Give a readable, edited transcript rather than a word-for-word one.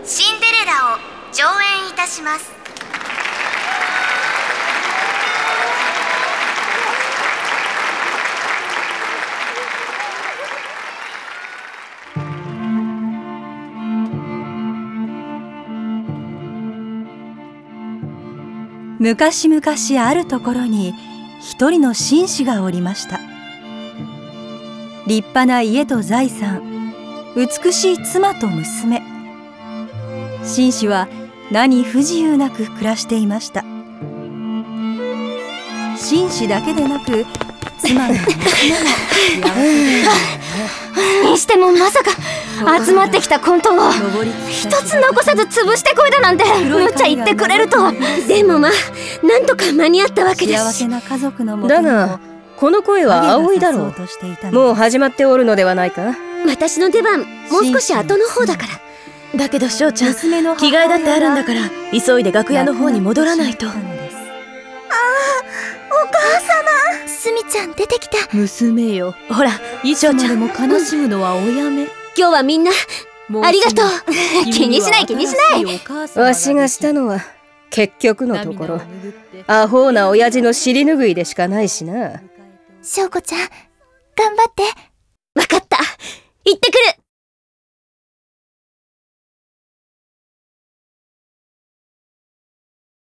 シンデレラを上演いたします。 昔々あるところに一人の紳士がおりました。立派な家と財産、美しい妻と娘。紳士は何不自由なく暮らしていました。紳士だけでなく妻の娘も幸せにしてもまさか集まってきた混沌を一つ残さず潰してこいだなんて無茶言ってくれると。 でもなんとか間に合ったわけだし。 だがこの声は葵だろう。もう始まっておるのではないか。 私の出番もう少し後の方だから。 だけど翔ちゃん、着替えだってあるんだから急いで楽屋の方に戻らないと。 お母様、すみちゃん出てきた。 娘よ、ほら、いつまでも悲しむのはおやめ。 今日はみんなありがとう。気にしない気にしない。 わしがしたのは結局のところアホな親父の尻拭いでしかないしな。 翔子ちゃん頑張って。わかった、行ってくる。